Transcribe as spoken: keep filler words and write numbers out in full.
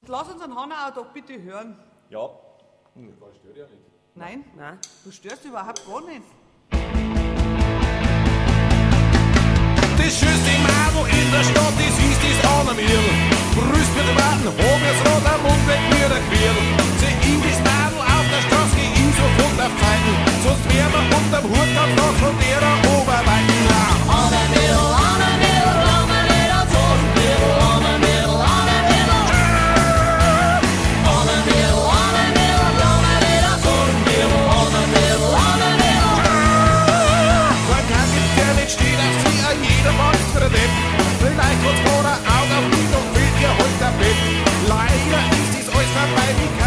Lass uns einen Hanau doch bitte hören. Ja, hm, das stört ja nicht. Nein? Nein. Du störst überhaupt gar nicht. Das schönste Madel in der Stadt, das ist das Anna-Mirl. Brüst mit dem Warten, hab jetzt rot am Mund, weg mir der Quirl. Seh ich das Madel auf der Straße, geh ich sofort auf Zeiten. Sonst wär mir unterm Hut ganz noch von der Oberweiten. Anna-Mirl, Anna-Mirl, Anna-Mirl, als Hosenquirl. Anna-Mirl, Anna-Mirl. Anna-Mirl, Anna-Mirl, Anna-Mirl, als Hosenquirl. Anna-Mirl, Anna-Mirl. Man kann jetzt der nicht stehen auf sie, a jeder macht's für den. Vielleicht hat's vor der Augen auf mich, doch fehlt ihr heute der Bett. Leider ist dies alles vorbei, wie